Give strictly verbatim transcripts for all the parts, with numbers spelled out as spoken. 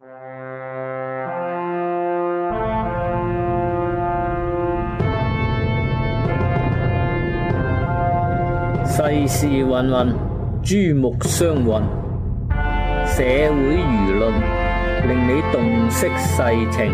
世事芸芸，珠目相混，社會輿論令你洞悉世情。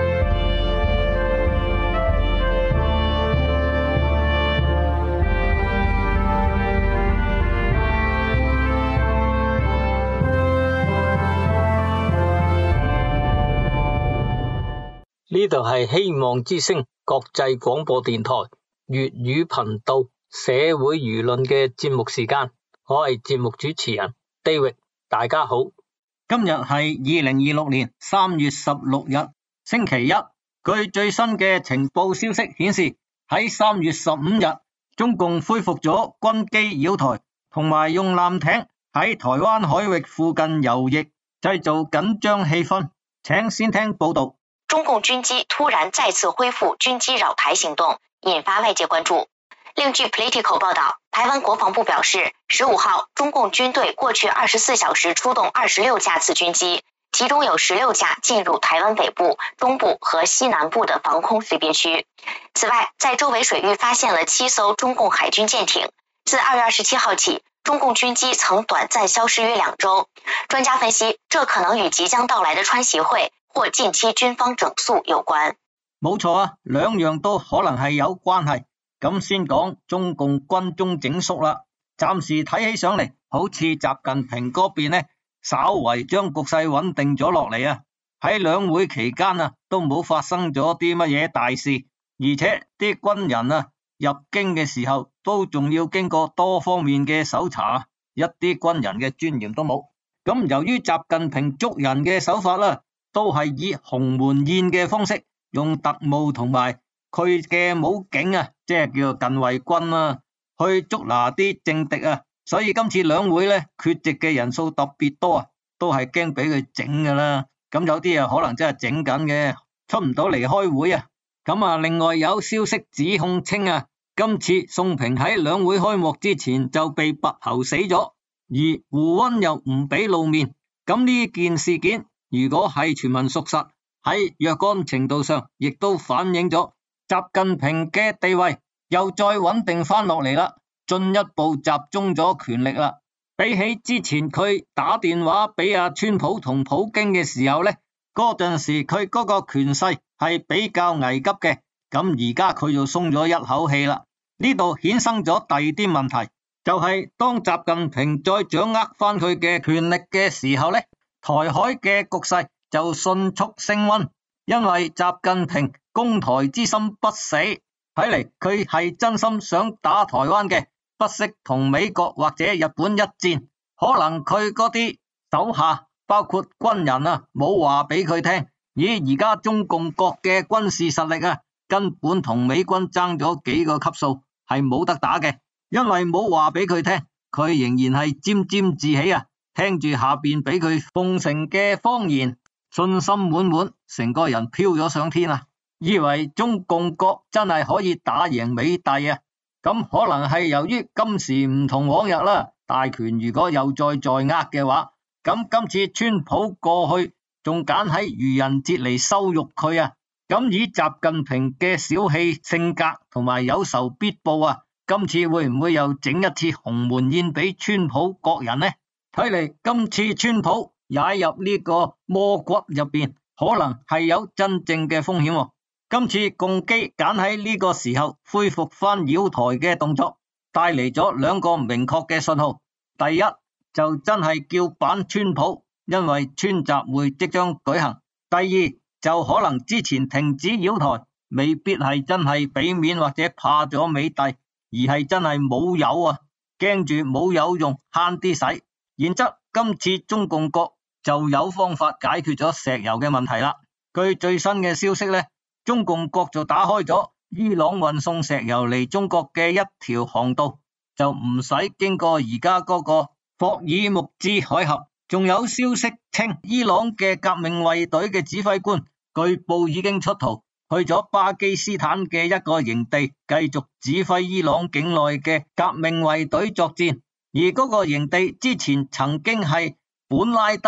呢度係希望之聲國際廣播電台粵語頻道社會輿論嘅節目時間，我係節目主持人 David， 大家好。 今日係二零二六年三月十六日，星期一。據最新嘅情報消息顯示，喺三月十五日，中共恢復咗軍機擾台，同埋用艦艇喺台灣海域附近游弋，製造緊張氣氛。請先聽報道。 中共軍機突然再次恢復軍機擾台行動，引發外界關注。另據 Politico 報道，台灣國防部表示，十五號中共軍隊過去二十四小時出動二十六架次軍機，其中有十六架進入台灣北部、中部和西南部的防空識別區。此外，在周圍水域發現了七艘中共海軍艦艇。自二月二十七號起，中共軍機曾短暫消失約兩周。專家分析，這可能與即將到來的川習會或近期軍方整肅有關。 冇錯啊，兩樣都可能係有關係。咁先講中共軍中整肅啦，暫時睇起上嚟，好似習近平嗰邊呢，稍為將局勢穩定咗落嚟啊。喺兩會期間啊，都冇發生咗啲乜嘢大事，而且啲軍人啊入京嘅時候都仲要經過多方面嘅搜查，一啲軍人嘅尊嚴都冇。咁由於習近平捉人嘅手法啦，都係以鴻門宴嘅方式，用特務同埋佢嘅武警啊，即係叫做近衛軍啊，去捉拿啲政敵啊。所以今次兩會咧，缺席嘅人數特別多啊，都係驚俾佢整噶啦。咁有啲啊可能真係整緊嘅，出唔到嚟開會啊。咁啊，另外有消息指控稱啊，今次宋平喺兩會開幕之前就被拔喉死咗，而胡溫又唔俾露面。咁呢件事件，如果係傳聞屬實，喺若干程度上亦都反映咗習近平嘅地位又再穩定翻落嚟啦，進一步集中咗權力啦。比起之前佢打電話俾阿川普同普京嘅時候呢，嗰陣時佢嗰個權勢係比較危急嘅，咁而家佢就鬆咗一口氣啦。呢度衍生咗第二啲問題，就係當習近平再掌握翻佢嘅權力嘅時候呢，台海嘅局勢就迅速升溫，因為習近平攻台之心不死，睇嚟佢係真心想打台灣嘅，不惜同美國或者日本一戰。可能佢嗰啲手下包括軍人啊，冇話俾佢聽，咦，而家中共國嘅軍事實力啊，根本同美軍爭咗幾個級數，係冇得打嘅。因為冇話俾佢聽，佢仍然係沾沾自喜啊，聽住下邊俾佢奉承嘅謊言，信心滿滿，成個人飄咗上天啊！以為中共國真係可以打贏美帝啊！咁可能係由於今時唔同往日啦，大權如果又再在握嘅話，咁今次川普過去仲揀喺愚人節嚟羞辱佢啊！咁以習近平嘅小氣性格同埋有仇必報啊，今次會唔會又整一次鴻門宴俾川普國人呢？睇嚟今次川普踩入呢個魔骨入邊，可能係有真正嘅風險。今次共機揀喺呢個時候恢復翻擾台嘅動作，帶嚟咗兩個明確嘅信號。第一就真係叫板川普，因為川習會即將舉行。第二就可能之前停止擾台，未必係真係俾面或者怕咗美帝，而係真係冇油啊，驚住冇油用，慳啲使。然則今次中共國就有方法解決咗石油嘅問題啦。據最新嘅消息呢，中共國就打開咗伊朗運送石油嚟中國嘅一條航道，就唔使經過而家嗰個霍爾木茲海峽。仲有消息稱，伊朗嘅革命衛隊嘅指揮官據報已經出逃，去咗巴基斯坦嘅一個營地，繼續指揮伊朗境內嘅革命衛隊作戰。而嗰個營地之前曾經係本拉登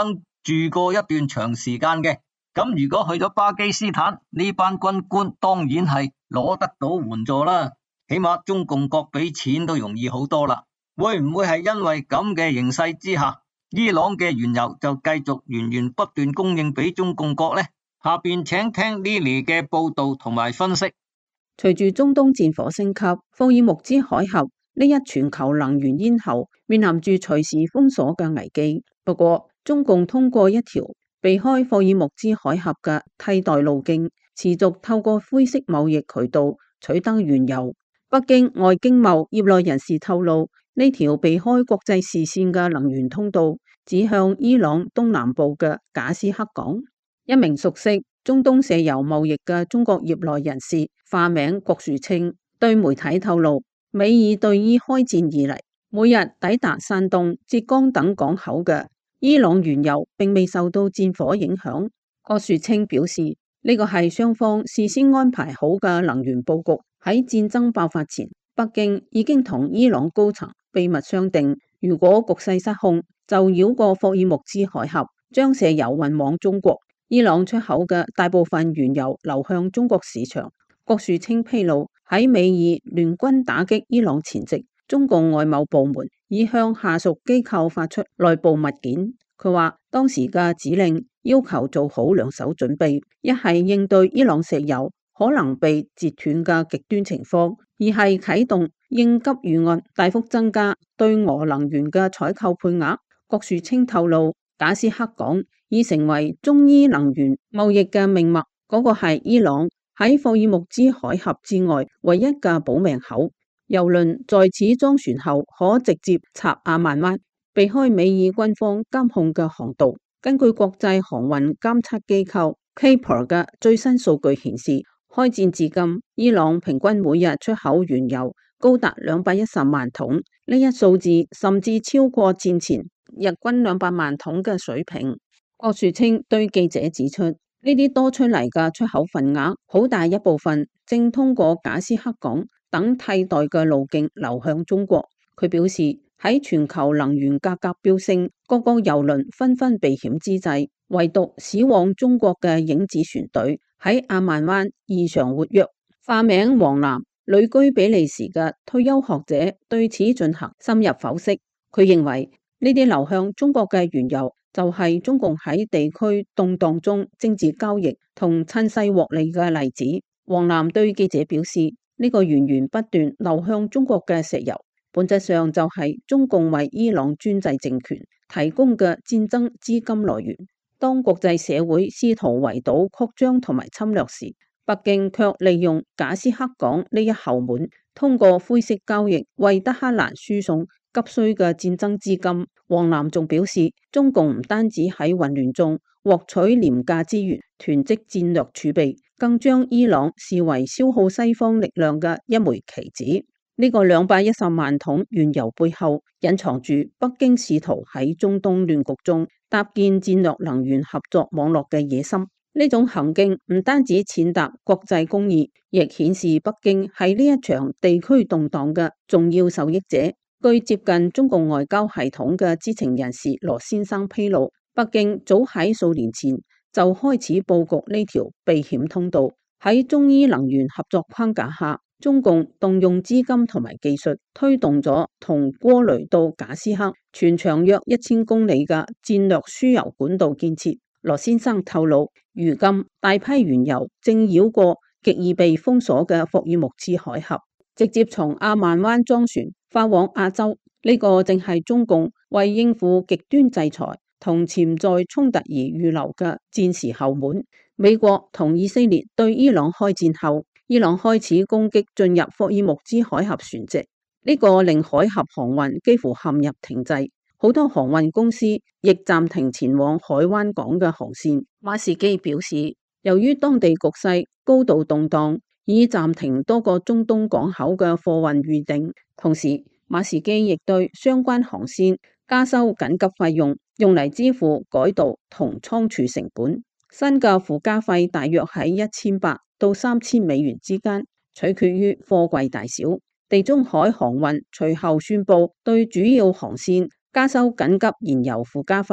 住過一段長時間嘅。咁如果去咗巴基斯坦，呢班軍官當然係攞得到援助啦，起碼中共國俾錢都容易好多啦。會唔會係因為咁嘅形勢之下，伊朗嘅原油就繼續源源不斷供應俾中共國呢？下邊請聽 Lily 嘅報道同埋分析。 隨住中東戰火升級，霍爾木茲海峽呢一全球能源咽喉面臨住隨時封鎖嘅危機。不過，中共通過一條避開霍爾木茲海峽嘅替代路徑，持續透過灰色貿易渠道取得原油。北京外經貿業內人士透露，呢條避開國際視線嘅能源通道指向伊朗東南部嘅賈斯克港。一名熟悉中東石油貿易嘅中國業內人士，化名郭樹清，對媒體透露，美以對伊開戰以嚟，每日抵達山東、浙江等港口嘅伊朗原油並未受到戰火影響。郭樹清表示，呢個係雙方事先安排好嘅能源佈局。喺戰爭爆發前，北京已經同伊朗高層秘密商定，如果局勢失控，就繞過霍爾木茲海峽，將石油運往中國。伊朗出口嘅大部分原油流向中國市場。郭樹清披露，喺美以聯軍打擊伊朗前夕，中共外貿部門已向下屬機構發出內部物件。佢話當時嘅指令要求做好兩手準備，一係應對伊朗石油可能被截斷嘅極端情況，二係啟動應急預案，大幅增加對俄能源嘅採購配額。郭樹清透露，賈斯克港已成為中伊能源貿易嘅命脈，嗰、那個係伊朗喺霍爾木茲海峽之外唯一嘅保命口。油輪在此裝船後，可直接插阿曼灣，避開美以軍方監控嘅航道。根據國際航運監測機構 C A P E R 嘅最新數據顯示，開戰至今，伊朗平均每日出口原油高達兩百一十萬桶，呢一數字甚至超過戰前日均兩百萬桶嘅水平。郭樹清對記者指出，呢啲多出嚟嘅出口份額，好大一部分正通過賈斯克港等替代嘅路徑流向中國。佢表示，喺全球能源價格飆升、各個油輪紛紛避險之際，唯獨駛往中國嘅影子船隊喺阿曼灣異常活躍。化名黃楠、旅居比利時嘅退休學者對此進行深入剖析。佢認為呢啲流向中國嘅原油就係中共喺地區動盪中政治交易同趁勢獲利嘅例子。黃楠對記者表示，呢個源源不斷流向中國嘅石油，本質上就係中共為伊朗專制政權提供嘅戰爭資金來源。當國際社會試圖圍堵擴張同埋侵略時，北京卻利用賈斯克港呢一後門，通過灰色交易為德黑蘭輸送急需嘅戰爭資金。黃楠仲表示，中共唔單止喺混亂中獲取廉價資源，囤積戰略儲備，更將伊朗視為消耗西方力量嘅一枚棋子。呢個兩百一十萬桶原油背後隱藏住北京試圖喺中東亂局中搭建戰略能源合作網絡嘅野心。呢種行徑唔單止踐踏國際公義，亦顯示北京係呢一場地區動盪嘅重要受益者。據接近中共外交系統嘅知情人士羅先生披露，北京早喺數年前就開始佈局呢條避險通道。喺中伊能源合作框架下，中共動用資金同埋技術，推動咗從戈雷到賈斯克全長約一千公里嘅戰略輸油管道建設。羅先生透露，如今大批原油正繞過極易被封鎖嘅霍爾木茲海峽，直接從阿曼灣裝船發往亞洲。呢、這個正係中共為應付極端制裁同潛在衝突而預留嘅戰時後門。美國同以色列對伊朗開戰後，伊朗開始攻擊進入霍爾木茲海峽船隻，呢、這個令海峽航運幾乎陷入停滯，好多航運公司亦暫停前往海灣港嘅航線。馬士基表示，由於當地局勢高度動盪，已暫停多個中東港口嘅貨運預定，同時馬士基亦對相關航線加收緊急費用，用嚟支付改道同倉儲成本。新嘅附加費大約喺一千八到三千美元之間，取決於貨櫃大小。地中海航運隨後宣布對主要航線加收緊急燃油附加費，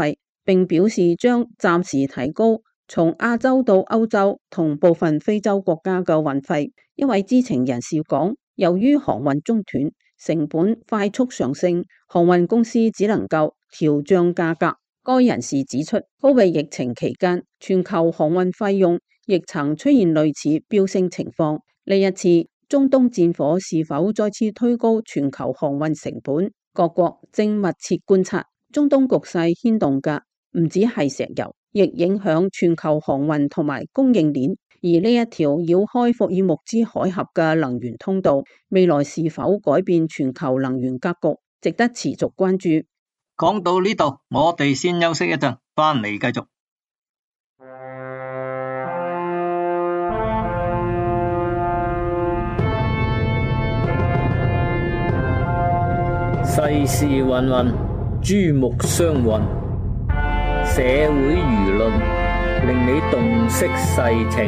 並表示將暫時提高從亞洲到歐洲同部分非洲國家嘅運費。一位知情人士講，由於航運中斷，成本快速上升，航運公司只能夠調漲價格。該人士指出，高位疫情期間，全球航運費用亦曾出現類似飆升情況。呢一次中東戰火是否再次推高全球航運成本？各國正密切觀察。中東局勢牽動嘅唔止係石油，亦影響全球航運同埋供應鏈。而呢一條繞開霍爾木茲海峽嘅能源通道，未來是否改變全球能源格局，值得持續關注。 講到呢度，我哋先休息一陣，翻嚟繼續。 世事芸芸，珠目相混，社會輿論令你洞悉世情。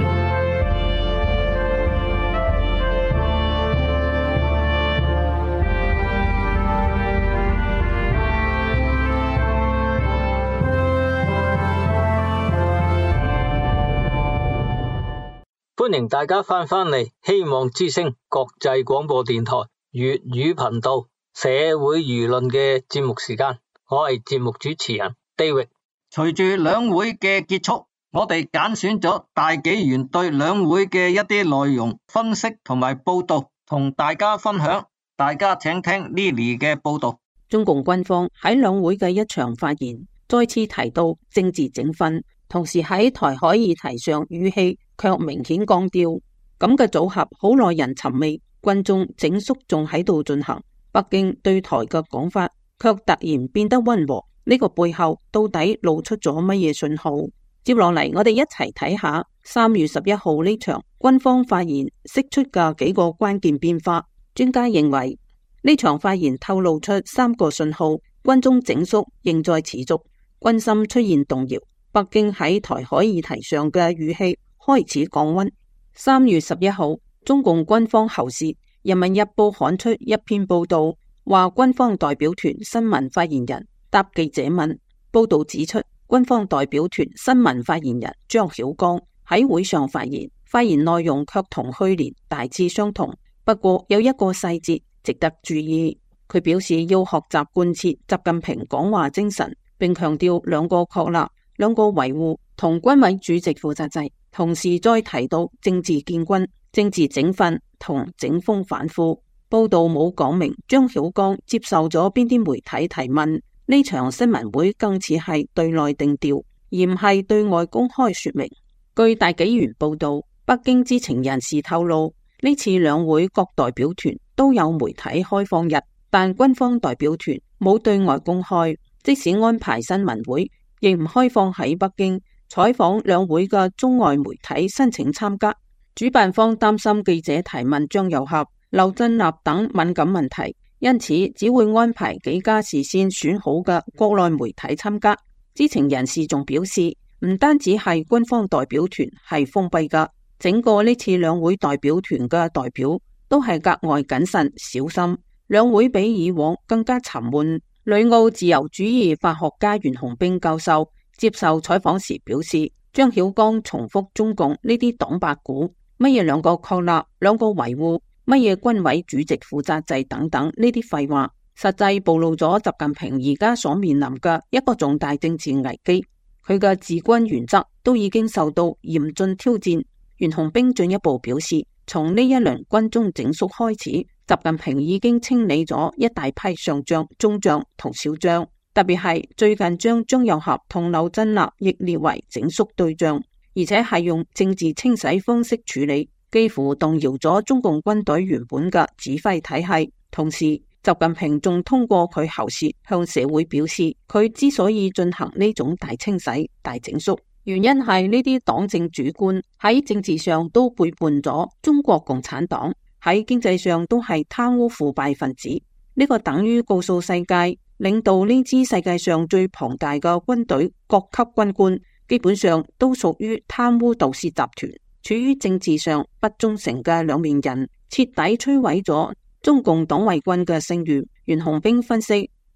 歡迎大家翻返嚟希望之聲國際廣播電台粵語頻道社會輿論嘅節目時間，我係節目主持人 David。 隨住兩會嘅結束，我哋揀選咗大紀元對兩會嘅一啲內容分析同埋報道，同大家分享。大家請聽 Lily 嘅報道。 中共軍方喺兩會嘅一場發言，再次提到政治整訓，同時喺台海議題上語氣卻明顯降調。咁嘅組合好耐人尋味，軍中整肅仲喺度進行。北京對台嘅講法卻突然變得溫和，呢個背後到底露出咗乜嘢信號？接落嚟，我哋一齊睇下三月十一號呢場軍方發言釋出嘅幾個關鍵變化。專家認為呢場發言透露出三個信號：軍中整肅仍在持續，軍心出現動搖，北京喺台海議題上嘅語氣開始降溫。三月十一號，中共軍方喉舌人民日報刊出一篇報道，話軍方代表團新聞發言人答記者問。報道指出，軍方代表團新聞發言人張曉剛喺會上發言，發言內容卻同去年大致相同，不過有一個細節值得注意。佢表示要學習貫徹習近平講話精神，並強調兩個確立、兩個維護同軍委主席負責制，同時再提到政治建軍、政治整訓同整風反腐。報道冇講明張曉剛接受咗邊啲媒體提問，呢場新聞會更似係對內定調，而唔係對外公開說明。據大紀元報道，北京知情人士透露，呢次兩會各代表團都有媒體開放日，但軍方代表團冇對外公開，即使安排新聞會，亦唔開放喺北京採訪兩會嘅中外媒體申請參加。主辦方擔心記者提問張又俠、劉振立等敏感問題，因此只會安排幾家事先選好嘅國內媒體參加。知情人士仲表示，唔單止係軍方代表團係封閉㗎，整個呢次兩會代表團嘅代表都係格外謹慎小心。兩會比以往更加沉悶。旅澳自由主義法學家袁洪兵教授接受採訪時表示，張曉剛重複中共呢啲黨八股，乜嘢兩個確立、兩個維護、乜嘢軍委主席負責制等等呢啲廢話，實際暴露咗習近平而家所面臨嘅一個重大政治危機。佢嘅治軍原則都已經受到嚴峻挑戰。袁洪兵進一步表示，從呢一輪軍中整肅開始，習近平已經清理咗一大批上將、中將同小將，特別係最近將張又俠同劉振立亦列為整肅對象，而且係用政治清洗方式處理，幾乎動搖咗中共軍隊原本嘅指揮體系。同時，習近平仲通過佢喉舌向社會表示，佢之所以進行呢種大清洗、大整肅，原因係呢啲黨政主官喺政治上都背叛咗中國共產黨，喺經濟上都係貪污腐敗分子。呢個等於告訴世界，領導呢支世界上最龐大嘅軍隊各級軍官基本上都屬於貪污盜竊集團，處於政治上不忠誠嘅兩面人，徹底摧毀咗中共黨衛軍嘅聲譽。袁洪兵分析，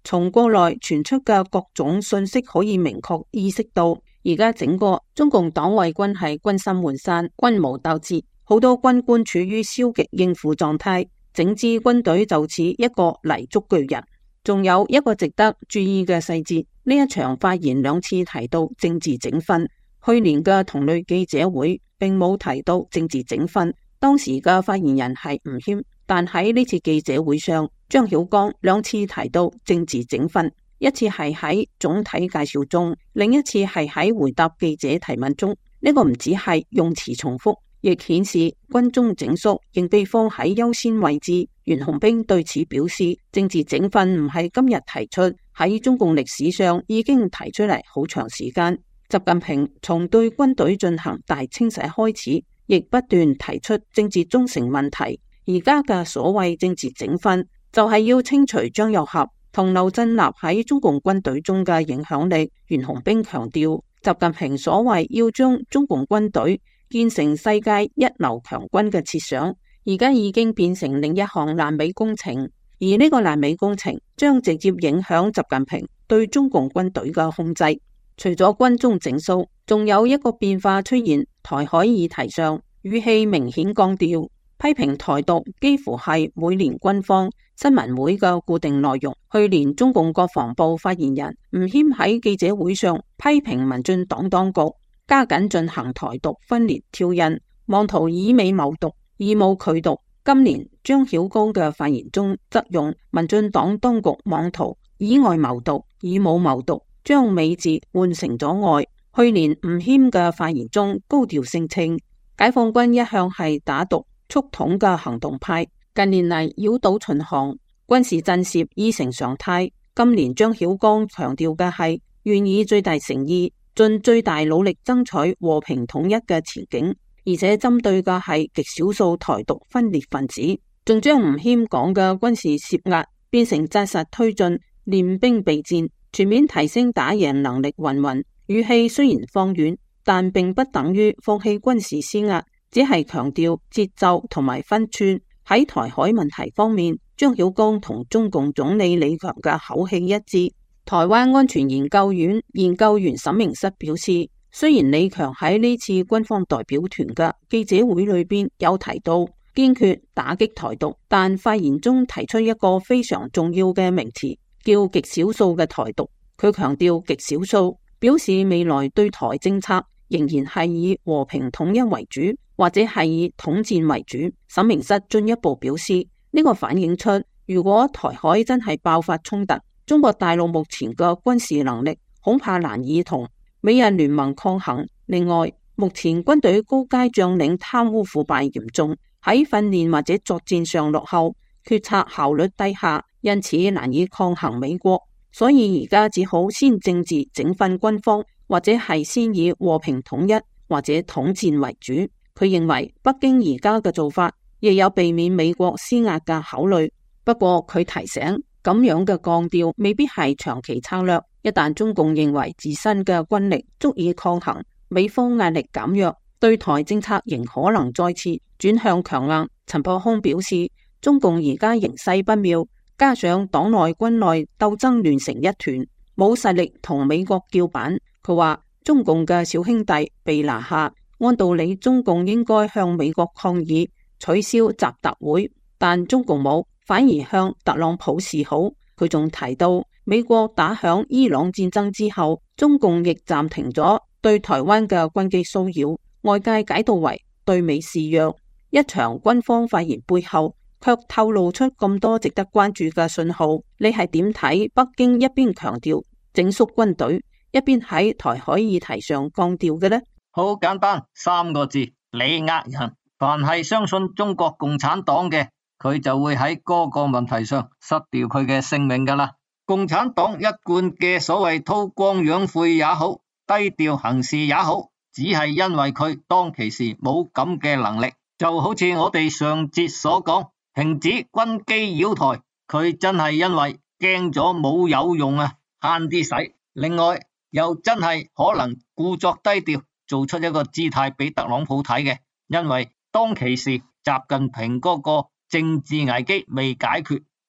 從國內傳出嘅各種信息可以明確意識到，而家整個中共黨衛軍係軍心渙散、軍無鬥志，好多軍官處於消極應付狀態，整支軍隊就似一個泥足巨人。仲有一個值得注意嘅細節，呢一場發言兩次提到政治整訓，去年嘅同類記者會並冇提到政治整訓，當時嘅發言人係吳謙，但喺呢次記者會上，張曉剛兩次提到政治整訓，一次係喺總體介紹中，另一次係喺回答記者提問中。呢個唔只係用詞重複，亦顯示軍中整肅仍被放喺優先位置。袁洪兵對此表示，政治整訓唔係今日提出，喺中共歷史上已經提出嚟好長時間。習近平從對軍隊進行大清洗開始，亦不斷提出政治忠誠問題。而家嘅所謂政治整訓，就係要清除張又俠同劉振立喺中共軍隊中嘅影響力。袁洪兵強調，習近平所謂要將中共軍隊建成世界一流強軍嘅設想，而家已經變成另一項爛尾工程，而呢個爛尾工程將直接影響習近平對中共軍隊嘅控制。除咗軍中整肅，仲有一個變化出現，台海議題上語氣明顯降調，批評台獨幾乎係每年軍方新聞會嘅固定內容。去年中共國防部發言人吳謙喺記者會上批評民進黨當局加緊進行台獨分裂挑釁，妄圖以美謀獨，以武拒獨。今年張曉剛嘅發言中則用民進黨當局妄圖以外謀獨，以武謀獨，將美字換成咗外。去年吳謙嘅發言中高調聲稱，解放軍一向係打獨促統嘅行動派，近年嚟繞島巡航、軍事震懾已成常態。今年張曉剛強調嘅係願以最大誠意、盡最大努力爭取和平統一嘅前景，而且針對嘅係極少數台獨分裂分子，仲將吳謙講嘅軍事施壓變成紮實推進練兵備戰，全面提升打贏能力云云。語氣雖然放軟，但並不等於放棄軍事施壓，只係強調節奏同埋分寸。喺台海問題方面，張曉剛同中共總理李強嘅口氣一致。台灣安全研究院研究員沈明室表示，雖然李強喺呢次軍方代表團嘅記者會裏邊有提到堅決打擊台獨，但發言中提出一個非常重要嘅名詞，叫極少數嘅台獨。佢強調極少數，表示未來對台政策仍然係以和平統一為主，或者係以統戰為主。沈明室進一步表示，呢個反映出如果台海真係爆發衝突，中國大陸目前嘅軍事能力恐怕難以同美日聯盟抗衡。另外，目前軍隊高階將領貪污腐敗嚴重，喺訓練或者作戰上落後，決策效率低下，因此難以抗衡美國。所以而家只好先政治整訓軍方，或者係先以和平統一或者統戰為主。佢認為北京而家嘅做法亦有避免美國施壓嘅考慮。不過佢提醒，咁樣嘅降調未必係長期策略。一旦中共認為自身嘅軍力足以抗衡，美方壓力減弱，對台政策仍可能再次轉向強硬。陳伯空表示，中共而家形勢不妙，加上黨內軍內鬥爭亂成一團，冇實力同美國叫板。佢話中共嘅小兄弟被拿下，按道理中共應該向美國抗議取消習特會，但中共冇，反而向特朗普示好。佢仲提到，美國打響伊朗戰爭之後，中共亦暫停咗對台灣嘅軍機騷擾，外界解讀為對美示弱。一場軍方發言背後卻透露出咁多值得關注嘅信號，你係點睇北京一邊強調整肅軍隊，一邊喺台海議題上降調嘅呢？ 好簡單，三個字：你呃人。凡係相信中國共產黨嘅，佢就會喺嗰個問題上失掉佢嘅性命噶啦。共產黨一貫嘅所謂韜光養晦也好，低調行事也好，只係因為佢當其時冇咁嘅能力。就好似我哋上節所講，停止軍機擾台，佢真係因為驚咗冇有用啊，慳啲使。另外又真係可能故作低調，做出一個姿態俾特朗普睇嘅，因為當其時習近平嗰個政治危機未解決，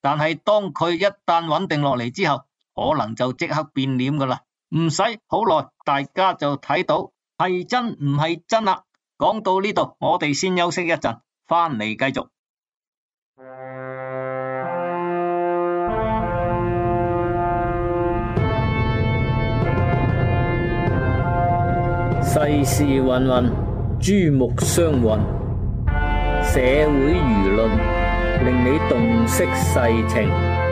但係當佢一旦穩定落嚟之後，可能就即刻變臉噶啦，唔使好耐，大家就睇到係真唔係真啦。講到呢度，我哋先休息一陣，翻嚟繼續。 世事芸芸，珠目相混，社會輿論令你洞悉世情。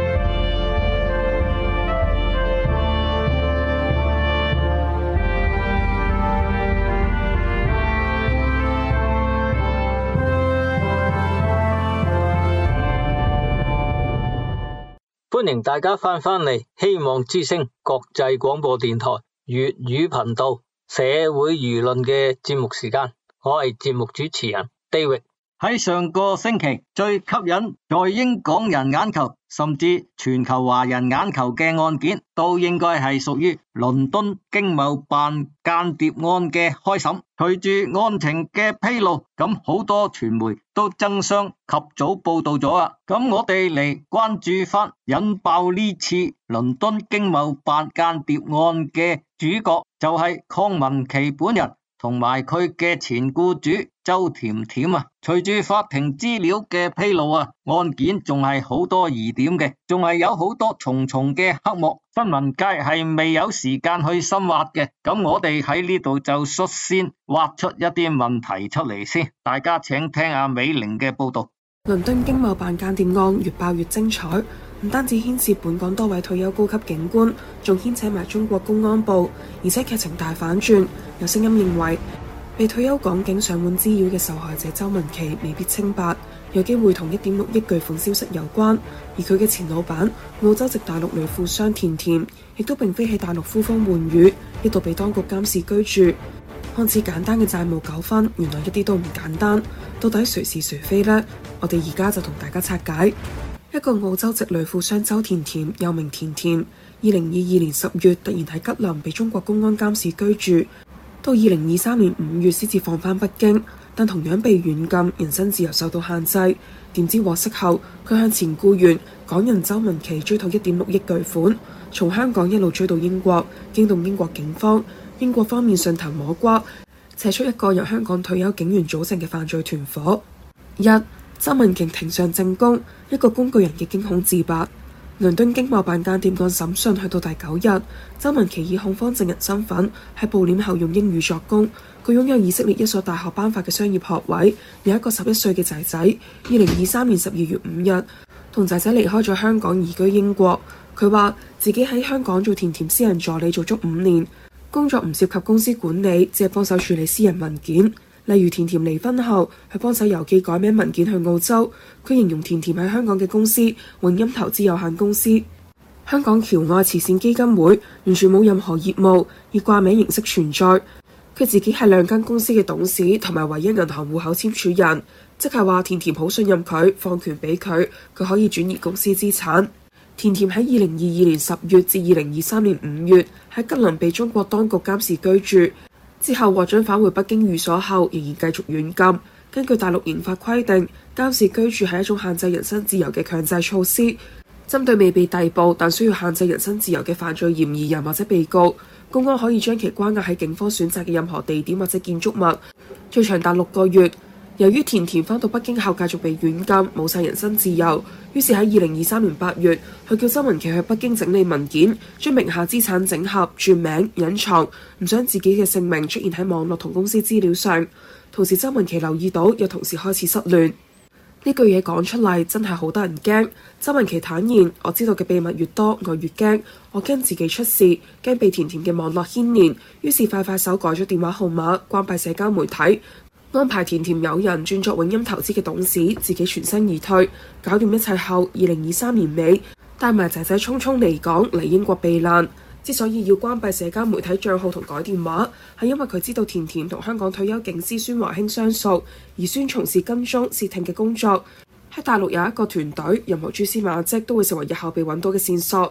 歡迎大家翻返嚟希望之聲國際廣播電台粵語頻道社會輿論嘅節目時間，我係節目主持人 David。 喺上個星期最吸引在英港人眼球，甚至全球華人眼球嘅案件，都應該係屬於倫敦經貿辦間諜案嘅開審。隨住案情嘅披露，咁好多傳媒都爭相及早報道咗啊！咁我哋嚟關注翻引爆呢次倫敦經貿辦間諜案嘅主角，就係鄺文琪本人同埋佢嘅前僱主周甜甜啊。隨住法庭資料嘅披露啊，案件仲係好多疑點嘅，仲係有好多重重嘅黑幕，新聞界係未有時間去深挖嘅。咁我哋喺呢度就率先挖出一啲問題出嚟先，大家請聽阿美玲嘅報道。 倫敦經貿辦間諜案越爆越精彩，唔單止牽涉本港多位退休高級警官，仲牽扯埋中國公安部，而且劇情大反轉。有聲音認為被退休港警上門滋擾嘅受害者周文琪未必清白，有機會同一點六億巨款消失有關。而佢嘅前老闆澳洲籍大陸女富商甜甜，亦都並非喺大陸呼風喚雨，一度被當局監視居住。看似簡單嘅債務糾紛，原來一啲都唔簡單。到底誰是誰非呢？我哋而家就同大家拆解。一個澳洲籍女富商周甜甜，又名甜甜，二零二二年十月突然喺吉林被中國公安監視居住，到二零二三年五月先至放返北京，但同樣被軟禁，人身自由受到限制。點知獲釋後，佢向前僱員港人周文琪追討一點六億巨款，從香港一路追到英國，驚動英國警方。英國方面順藤摸瓜，扯出一個由香港退休警員組成嘅犯罪團伙。一、周文琪庭上證供，一個工具人嘅驚恐自白。倫敦經貿辦間諜案審訊去到第九日，周文琪以控方證人身份喺報料後用英語作供。佢擁有以色列一所大學頒發嘅商業學位，有一個十一歲嘅仔仔。二零二三年十二月五日，同仔仔離開咗香港移居英國。佢話自己喺香港做甜甜私人助理做足五年，工作唔涉及公司管理，只係幫手處理私人文件。例如甜甜離婚後，去幫手郵寄改名文件去澳洲。佢形容甜甜喺香港嘅公司永鑫投資有限公司，香港僑愛慈善基金會，完全冇任何業務，以掛名形式存在。佢自己係兩間公司嘅董事同埋唯一銀行戶口簽署人，即係話甜甜好信任佢，放權俾佢，佢可以轉移公司資產。甜甜喺二零二二年十月至二零二三年五月喺吉林被中國當局監視居住，之後獲准返回北京寓所後，仍然繼續軟禁。根據大陸刑法規定，監視居住係一種限制人身自由嘅強制措施。針對未被逮捕但需要限制人身自由嘅犯罪嫌疑人或者被告，公安可以將其關押喺警方選擇嘅任何地點或者建築物，最長達六個月。由於甜甜返到北京後繼續被軟禁，冇晒人身自由，於是喺二零二三年八月，佢叫周文琪去北京整理文件，將名下資產整合、轉名、隱藏，唔想自己嘅姓名出現喺網絡同公司資料上。同時，周文琪留意到有同事開始失聯。呢句嘢講出嚟真係好得人驚。周文琪坦言：我知道嘅秘密越多，我越驚。我驚自己出事，驚被甜甜嘅網絡牽連，於是快快手改咗電話號碼，關閉社交媒體。安排甜甜友人轉作永鑫投資嘅董事，自己全身而退。搞掂一切後，二零二三年尾帶埋仔仔匆匆離港嚟英國避難。之所以要關閉社交媒體帳號同改電話，係因為佢知道甜甜同香港退休警司孫華興相熟，而孫從事跟蹤竊聽嘅工作。喺大陸有一個團隊，任何蛛絲馬跡都會成為日後被揾到嘅線索。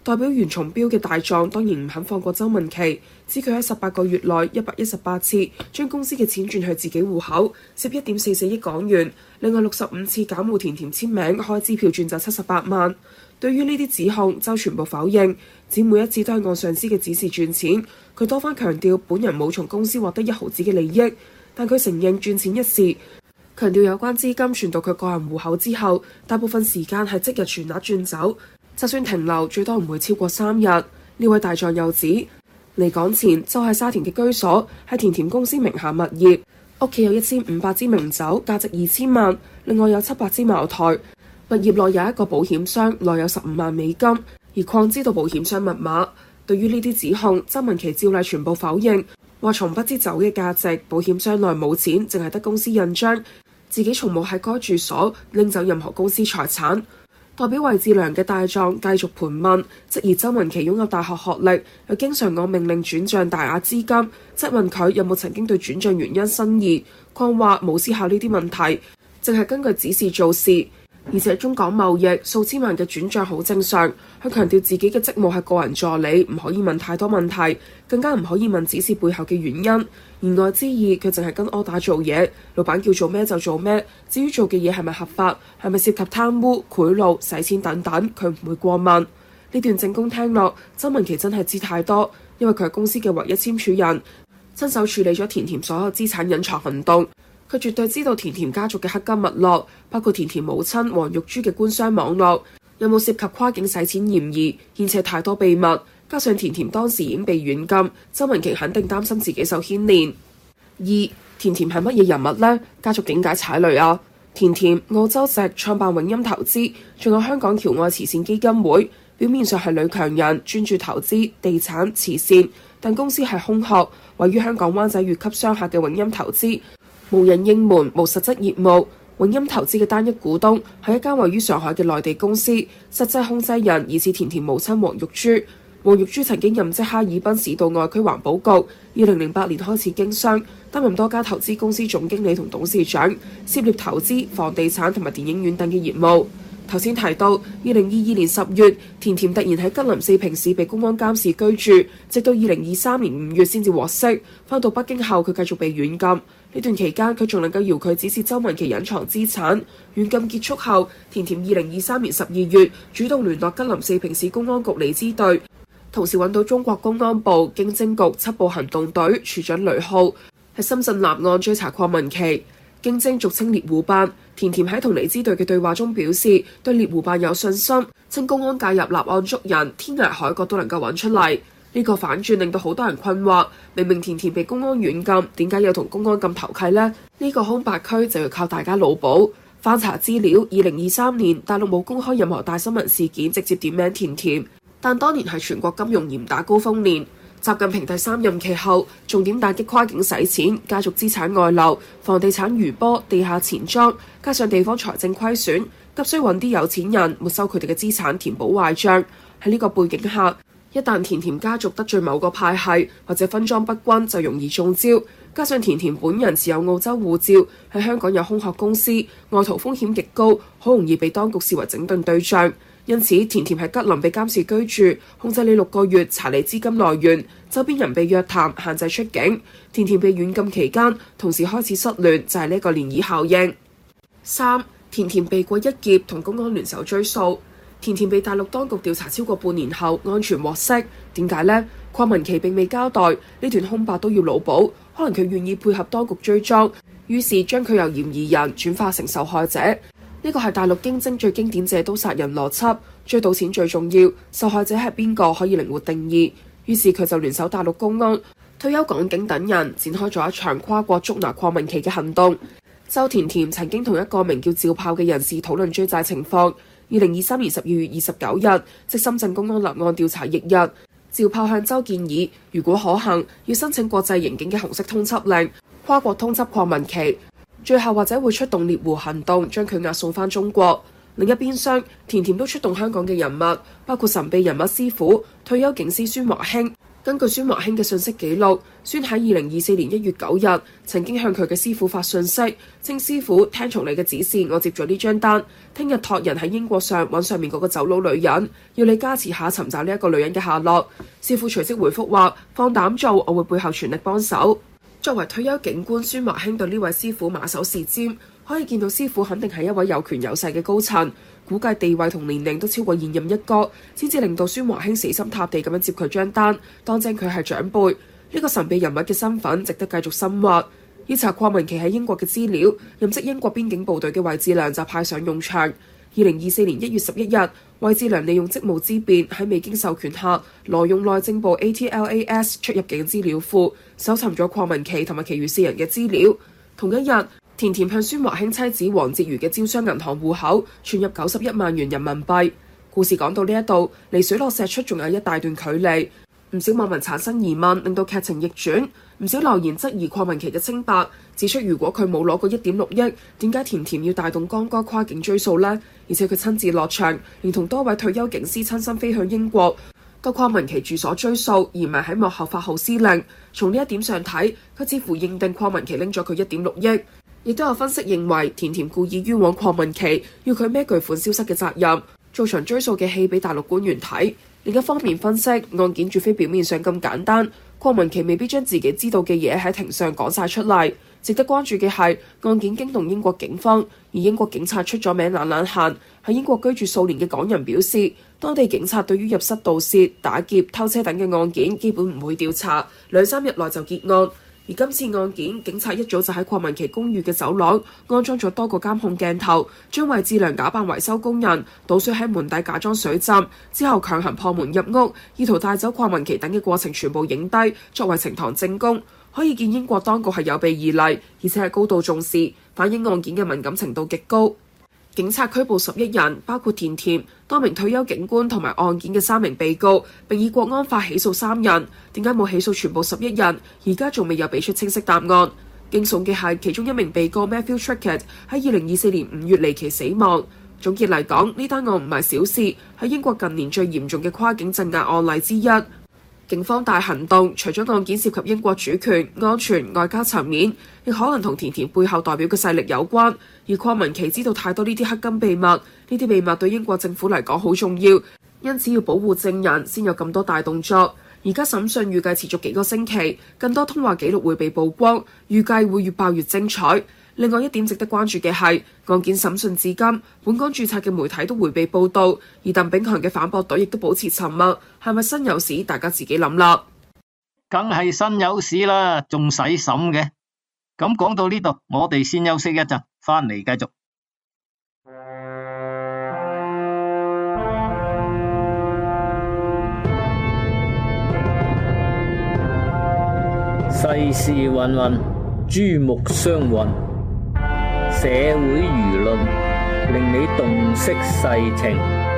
代表袁松標嘅大狀當然唔肯放過周文琪，指佢喺十八個月內一百一十八次將公司嘅錢轉去自己戶口，涉一點四四億港元。另外六十五次假冒甜甜簽名開支票轉走七十八萬。對於呢啲指控，周全部否認，指每一次都係按上司嘅指示轉錢。佢多番強調本人冇從公司獲得一毫子嘅利益，但佢承認轉錢一事，強調有關資金傳到佢個人戶口之後，大部分時間係即日全額轉走。就算停留，最多唔會超過三日。呢位大狀又指，離港前就係沙田嘅居所，係甜甜公司名下物業，屋企有一千五百支名酒，價值二千萬，另外有七百支茅台。物業內有一個保險箱，內有十五萬美金，而鄺知道保險箱密碼。對於呢啲指控，周文琪照例全部否認，話從不知酒嘅價值，保險箱內冇錢，淨係得公司印章，自己從冇喺該住所拎走任何公司財產。代表魏志良嘅大狀繼續盤問，質疑周文琪擁有大學學歷，又經常按命令轉帳大額資金，質問佢有冇曾經對轉帳原因申疑。鄺話冇思考呢啲問題，淨係根據指示做事。而且中港貿易數千萬嘅轉帳好正常。佢強調自己嘅職務係個人助理，唔可以問太多問題，更加唔可以問指示背後嘅原因。言外之意，佢淨係跟柯打做嘢，老闆叫做咩就做咩。至於做嘅嘢係咪合法，係咪涉及貪污、賄賂、洗錢等等，佢唔會過問。呢段證供聽落，周文琪真係知太多，因為佢係公司嘅唯一簽署人，親手處理咗甜甜所有資產隱藏行動。佢絕對知道甜甜家族嘅黑金脈絡，包括甜甜母親黃玉珠嘅官商網絡，有冇涉及跨境洗錢嫌疑，牽扯太多秘密。加上甜甜當時已經被軟禁，周文琪肯定擔心自己受牽連。二、甜甜係乜嘢人物呢？家族點解踩雷啊？甜甜澳洲籍，創辦永鑫投資，仲有香港僑愛慈善基金會。表面上係女強人，專注投資、地產、慈善，但公司係空殼，位於香港灣仔乙級商廈嘅永鑫投資。無人應門，無實質業務。永鑫投資嘅單一股東係一間位於上海嘅內地公司，實際控制人疑似甜甜母親黃玉珠。黃玉珠曾經任職哈爾濱市道外區環保局，二零零八年開始經商，擔任多家投資公司總經理同董事長，涉獵投資、房地產同埋電影院等嘅業務。頭先提到，二零二二年十月，甜甜突然喺吉林四平市被公安監視居住，直到二零二三年五月先至獲釋。返到北京後，佢繼續被軟禁。呢段期間，佢仲能夠遙距指示周文琪隱藏資產。軟禁結束後，甜甜二零二三年十二月主動聯絡吉林四平市公安局李支隊，同時揾到中國公安部經偵局緝捕行動隊處長雷浩，喺深圳立案追查鄺文琪。經偵俗稱獵狐辦，甜甜喺同李支隊嘅對話中表示對獵狐辦有信心，稱公安介入立案捉人，天涯海角都能夠揾出嚟。呢個反轉令到好多人困惑，明明甜甜被公安軟禁，點解要同公安咁投契呢？呢個空白區就要靠大家腦補。翻查資料，二零二三年大陸冇公開任何大新聞事件直接點名甜甜，但當年係全國金融嚴打高峰年。習近平第三任期後，重點打擊跨境洗錢、家族資產外流、房地產餘波、地下錢莊，加上地方財政虧損，急需揾啲有錢人沒收佢哋嘅資產，填補壞帳。喺呢個背景下，一旦甜甜家族得罪某個派系或者分贓不均，就容易中招。加上甜甜本人持有澳洲護照，喺香港有空殼公司，外逃風險極高，好容易被當局視為整頓對象。因此，甜甜喺吉林被監視居住，控制你六個月，查你資金來源，周邊人被約談，限制出境。甜甜被軟禁期間，同時開始失聯，就係呢個漣漪效應。三、甜甜避過一劫，同公安聯手追訴。甜甜被大陸當局調查超過半年後，安全獲釋。點解呢？鄺文琪並未交代，呢段空白都要腦補。可能佢願意配合當局追贓，於是將佢由嫌疑人轉化成受害者。呢個係大陸經偵最經典借刀殺人邏輯，追到錢最重要，受害者係邊個可以靈活定義。於是佢就聯手大陸公安、退休港警等人，展開咗一場跨國捉拿鄺文琪嘅行動。周甜甜曾經同一個名叫趙豹嘅人士討論追債情況。二零二三年十二月二十九日，即深圳公安立案調查翌日，趙豹向周建議，如果可行，要申請國際刑警嘅紅色通緝令，跨國通緝鄺文琪。最後或者會出動獵狐行動，將佢押送返中國。另一邊廂，甜甜都出動香港嘅人物，包括神秘人物師傅、退休警司孫華興、 根據孫華興嘅信息記錄，孫喺二零二四年一月九日曾經向佢嘅師傅發信息，稱師傅聽從你嘅指示，我接咗呢張單，聽日託人喺英國上揾上面嗰個走佬女人，要你加持下尋找呢一個女人嘅下落。師傅隨即回覆話：放膽做，我會背後全力幫手。作為退休警官，孫華興對呢位師傅馬首是瞻，可以見到師傅肯定係一位有權有勢嘅高層，估計地位同年齡都超過現任一哥，先至令到孫華興死心塌地咁樣接佢張單，當正佢係長輩。呢個神秘人物嘅身份值得繼續深挖。要查鄺文琪喺英國嘅資料，任職英國邊境部隊嘅衛志良就派上用場。二零二四年一月十一日，衛志良利用職務之便喺未經授權下，挪用內政部 A T L A S 出入境資料庫，搜尋咗鄺文琪同埋其餘四人嘅資料。同一日，甜甜向孫華興妻子黃哲瑜嘅招商銀行戶口存入九十一萬元人民幣。故事講到呢一度，離水落石出仲有一大段距離。唔少網民產生疑問，令到劇情逆轉。唔少留言質疑鄺文琪嘅清白，指出如果佢冇攞過一點六億，點解甜甜要帶動江哥跨境追訴呢？而且佢親自落場，連同多位退休警司親身飛向英國，到鄺文琪住所追訴，而唔係喺幕後發號施令。從呢一點上睇，佢似乎認定鄺文琪拎咗佢一點六億。亦都有分析認為，甜甜故意冤枉鄺文琪，要佢孭巨款消失嘅責任，做場追訴嘅戲俾大陸官員睇。另一方面分析，案件絕非表面上咁簡單，鄺文琪未必將自己知道嘅嘢喺庭上講晒出嚟。值得關注嘅係，案件驚動英國警方，而英國警察出咗名懶懶閒。喺英國居住數年嘅港人表示，當地警察對於入室盜竊、打劫、偷車等嘅案件基本唔會調查，兩三日內就結案。而今次案件，警察一早就喺鄺文琪公寓嘅走廊安裝咗多個監控鏡頭，將衛志良假扮維修工人，倒水喺門底假裝水浸，之後強行破門入屋，意圖帶走鄺文琪等嘅過程全部影低，作為呈堂證供。可以見英國當局係有備而嚟，而且係高度重視，反映案件嘅敏感程度極高。警察拘捕十一人，包括甜甜、多名退休警官同埋案件嘅三名被告，並以國安法起訴三人。點解冇起訴全部十一人？而家仲未有俾出清晰答案。驚悚嘅係其中一名被告 Matthew Trickett 喺二零二四年五月離奇死亡。總結嚟講，呢單案唔係小事，係英國近年最嚴重嘅跨境鎮壓案例之一。警方大行動，除咗案件涉及英國主權、安全、外交層面，亦可能同甜甜背後代表嘅勢力有關。而鄺文琪知道太多呢啲黑金秘密，呢啲秘密對英國政府嚟講好重要，因此要保護證人，先有咁多大動作。而家審訊預計持續幾個星期，更多通話記錄會被曝光，預計會越爆越精彩。另外一點值得關注嘅係，案件審訊至今，本港註冊嘅媒體都迴避報導，而鄧炳強嘅反駁隊亦都保持沉默，係咪新有事？大家自己諗啦。 梗係新有事啦，仲使審嘅？咁講到呢度，我哋先休息一陣，翻嚟繼續。 世事芸芸，珠目相混，社會輿論令你洞悉世情。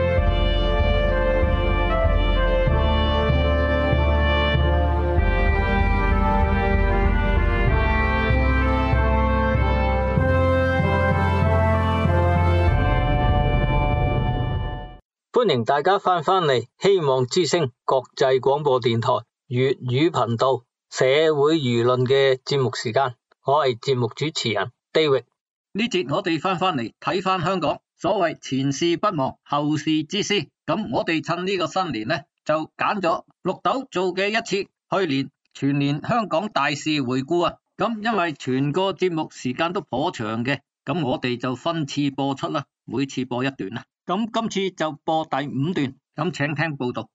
歡迎大家翻返嚟希望之聲國際廣播電台粵語頻道社會輿論嘅節目時間，我係節目主持人 David。 呢節我哋翻返嚟睇翻香港，所謂前事不忘後事之師，咁我哋趁呢個新年呢，就揀咗綠豆做嘅一次去年全年香港大事回顧啊。咁因為全個節目時間都頗長嘅，咁我哋就分次播出啦，每次播一段啦。咁今次就播第五段，咁請聽報道。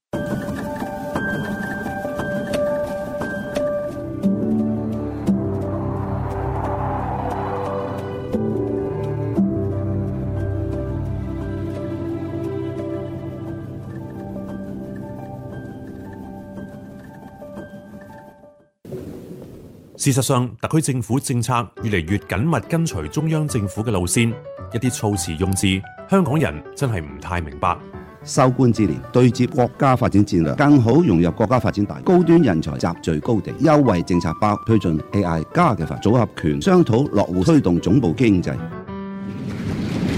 事實上，特區政府政策越嚟越緊密跟隨中央政府嘅路線，一啲措辭用字，香港人真係唔太明白。 收官之年，對接國家發展戰略，更好融入國家發展大高端人才集聚高地，優惠政策包推進 A I 加嘅法組合拳，商討落戶推動總部經濟。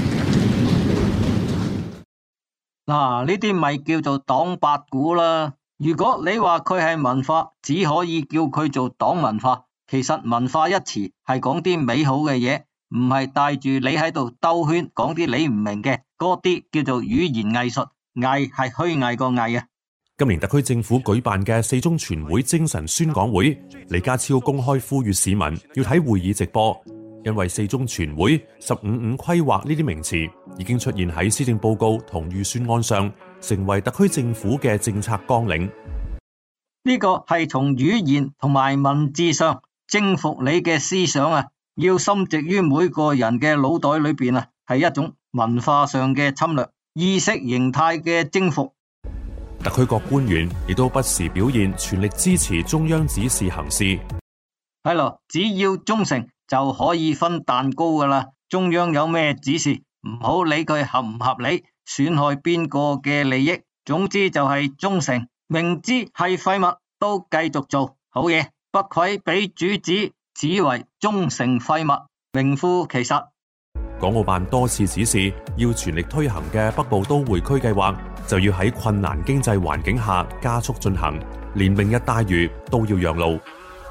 嗱，呢啲咪叫做黨八股啦。 如果你話佢係文化，只可以叫佢做黨文化。其實文化一詞係講啲美好嘅嘢，唔係帶住你喺度兜圈講啲你唔明嘅，嗰啲叫做語言藝術，藝係虛偽個藝啊。 今年特區政府舉辦嘅四中全會精神宣講會，李家超公開呼籲市民要睇會議直播，因為四中全會、十五五規劃呢啲名詞已經出現喺施政報告同預算案上，成為特區政府嘅政策綱領。 呢個係從語言同埋文字上征服你嘅思想啊，要深植於每個人嘅腦袋裏邊啊，係一種文化上嘅侵略，意識形態嘅征服。 特區各官員亦都不時表現全力支持中央指示行事。 係咯，只要忠誠就可以分蛋糕噶啦。中央有咩指示，唔好理佢合唔合理，損害邊個嘅利益，總之就係忠誠。明知係廢物都繼續做好嘢，不愧俾主子指為忠誠廢物，名副其實。 港澳辦多次指示要全力推行嘅北部都會區計劃，就要喺困難經濟環境下加速進行，連明日大嶼都要讓路。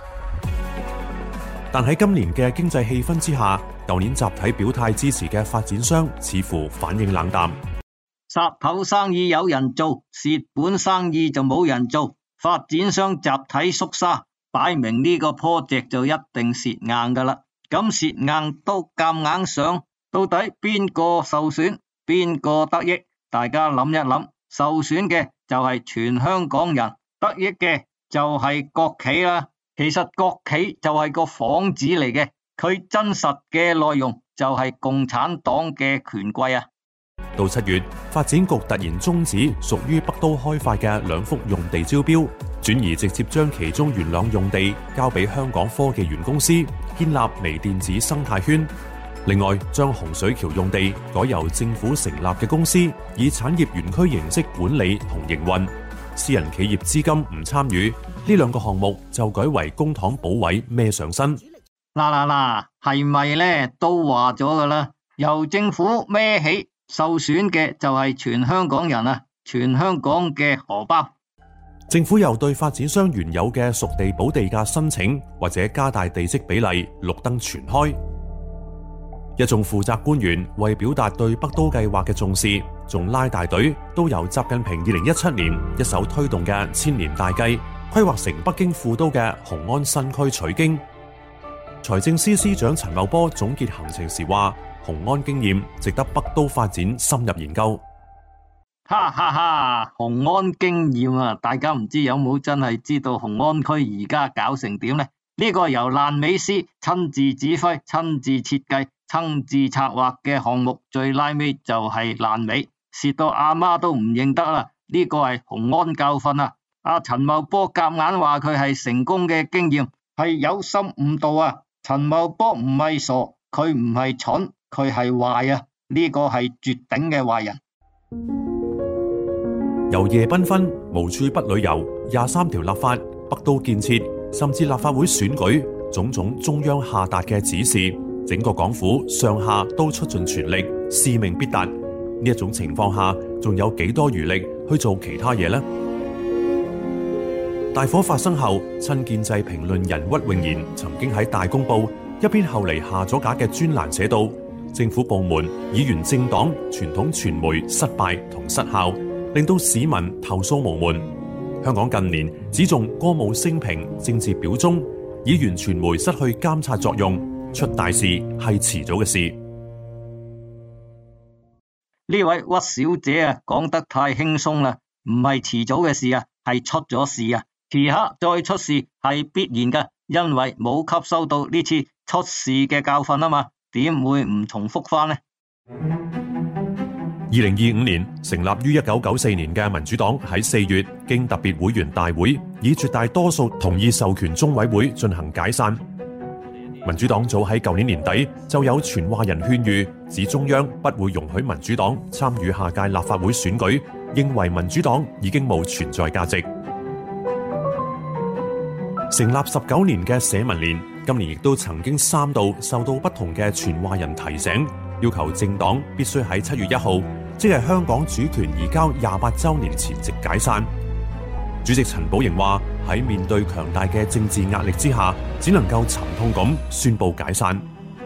但喺今年嘅經濟氣氛之下，舊年集體表態支持嘅發展商似乎反應冷淡。 殺頭生意有人做，蝕本生意就冇人做。發展商集體縮沙，擺明呢個 project 就一定蝕硬噶啦。咁蝕硬都夾硬上，到底邊個受損，邊個得益？大家諗一諗，受損嘅就係全香港人，得益嘅就係國企啦。其實國企就係個幌子嚟嘅，佢真實嘅內容就係共產黨嘅權貴啊。 到七月，發展局突然終止屬於北都開發嘅兩幅用地招標，轉而直接將其中元朗用地交俾香港科技園公司建立微電子生態圈。另外，將洪水橋用地改由政府成立嘅公司以產業園區形式管理同營運，私人企業資金唔參與，呢兩個項目就改為公帑保委孭上身。 嗱嗱嗱，係咪呢？都話咗噶啦，由政府孭起，受損嘅就係全香港人啊，全香港嘅荷包。 政府又對發展商原有嘅熟地補地價申請或者加大地積比例綠燈全開。一眾負責官員為表達對北都計劃嘅重視，仲拉大隊都由習近平二零一七年一手推動嘅千年大計規劃成北京副都嘅雄安新區取經。財政司司長陳茂波總結行程時話，雄安經驗值得北都發展深入研究。 哈哈哈！雄安經驗啊，大家唔知有冇真係知道雄安區而家搞成點呢？呢個由爛尾師親自指揮、親自設計、親自策劃嘅項目，最拉尾就係爛尾，蝕到阿媽都唔認得啦。呢個係雄安教訓啊！阿陳茂波夾硬話佢係成功嘅經驗，係有心誤導啊！陳茂波唔係傻，佢唔係蠢，佢係壞啊！呢個係絕頂嘅壞人。 由夜繽紛、無處不旅遊、廿三條立法、北都建設，甚至立法會選舉，種種中央下達嘅指示，整個港府上下都出盡全力，使命必達。呢一種情況下，仲有幾多餘力去做其他嘢呢？大火發生後，親建制評論人屈穎妍曾經喺大公報一篇後嚟下咗架嘅專欄寫到，政府部門、議員政黨、傳統傳媒失敗同失效，令到市民投訴無門。香港近年只重歌舞升平、政治表忠，議員傳媒失去監察作用，出大事係遲早嘅事。 呢位屈小姐啊，講得太輕鬆啦，唔係遲早嘅事啊，係出咗事啊，遲刻再出事係必然嘅，因為冇吸收到呢次出事嘅教訓啊嘛，點會唔重複翻呢？ 二零二五年成立於一九九四年嘅民主黨喺四月經特別會員大會以絕大多數同意授權中委會進行解散。民主黨早喺舊年年底就有傳話人勸喻，指中央不會容許民主黨參與下屆立法會選舉，認為民主黨已經冇存在價值。成立十九年嘅社民連今年亦都曾經三度受到不同嘅傳話人提醒，要求政黨必須喺七月一號，即係香港主權移交廿八週年前夕解散。 主席陳寶瑩話：喺面對強大嘅政治壓力之下，只能夠沉痛咁宣布解散。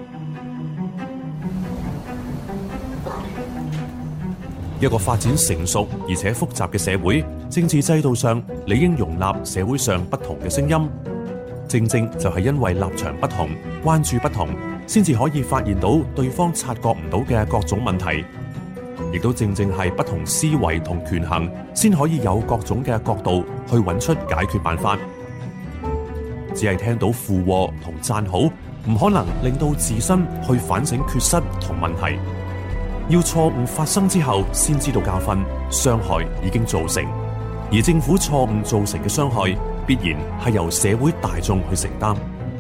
一個發展成熟而且複雜嘅社會，政治制度上理應容納社會上不同嘅聲音。正正就係因為立場不同、關注不同，先至可以發現到對方察覺唔到嘅各種問題。亦都正正係不同思維同權衡，先可以有各種嘅角度去揾出解決辦法。只係聽到附和同讚好，唔可能令到自身去反省缺失同問題。要錯誤發生之後先知道教訓，傷害已經造成，而政府錯誤造成嘅傷害，必然係由社會大眾去承擔。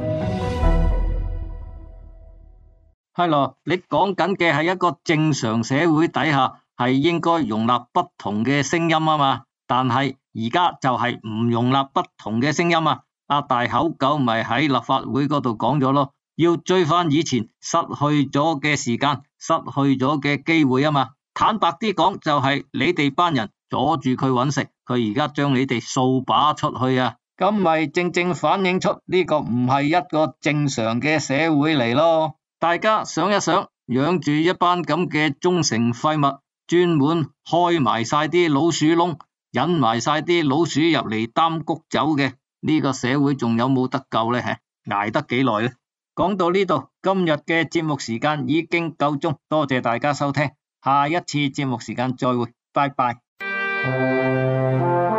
係咯，你講緊嘅係一個正常社會底下係應該容納不同嘅聲音啊嘛，但係而家就係唔容納不同嘅聲音啊！阿大口狗咪喺立法會嗰度講咗咯，要追翻以前失去咗嘅時間、失去咗嘅機會啊嘛。坦白啲講，就係你哋班人阻住佢搵食，佢而家將你哋掃把出去啊！咁咪正正反映出呢個唔係一個正常嘅社會嚟咯。大家想一想，養住一班咁嘅忠誠廢物，專門開埋晒啲老鼠窿，引埋晒啲老鼠入嚟擔谷走嘅，呢個社會仲有冇得救呢？捱得幾耐呢？講到呢度，今日嘅節目時間已經夠鐘，多謝大家收聽，下一次節目時間再會，拜拜。